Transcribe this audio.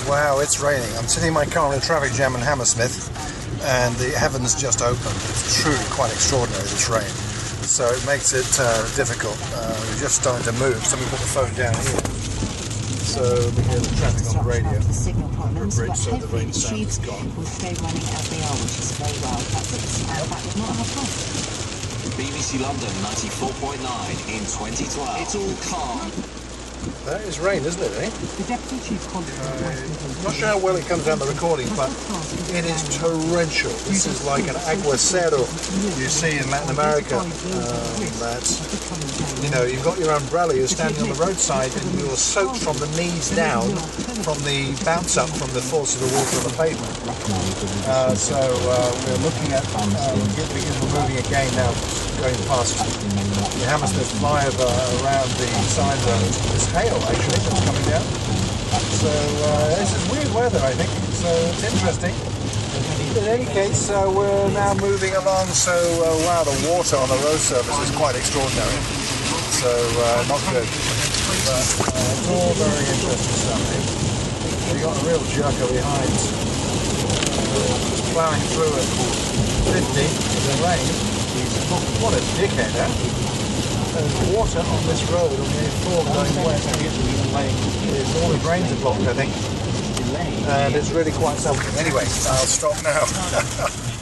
Wow, it's raining. I'm sitting in my car in a traffic jam in Hammersmith and the heavens just opened. It's truly quite extraordinary, this rain. So it makes it difficult. We're just starting to move, so we put the phone down here. So we hear the traffic on the radio. Under a bridge, so the rain sound is gone. Will stay running as they are, which is very well. That's it. And that was not our problem. BBC London 94.9 in 2012. It's all calm. That is rain, isn't it, eh? The Deputy Chief I'm not sure how well it comes down the recording, but it is torrential. This is like an aguacero you see in Latin America. You've got your umbrella, you're standing on the roadside and you're soaked from the knees down from the bounce up from the force of the water on the pavement. We're looking at, because we're moving again now, going past the Hammersmith flyover around the side roads. There's hail actually that's coming down. So this is weird weather, I think. So it's interesting. In any case, we're now moving along. So wow, the water on the road surface is quite extraordinary. So not good. But it's all very interesting stuff. You've got a real jerker behind. Just ploughing through at 50 in the rain. What a dickhead, huh? There's water on this road on the A4 going west. All the drains are blocked, I think. And it's really quite something. Anyway, I'll stop now.